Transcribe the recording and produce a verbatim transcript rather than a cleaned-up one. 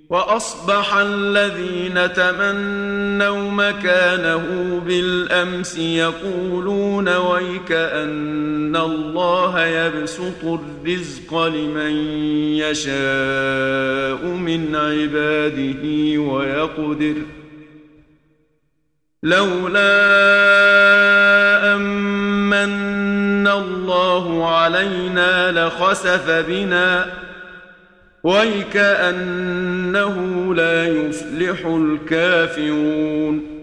وأصبح الذين تمنوا مكانه بالأمس يقولون ويك أن الله يبسط الرزق لمن يشاء من عباده ويقدر لولا أمن الله علينا لخسف بنا ويكأنه لا يفلح الكافرون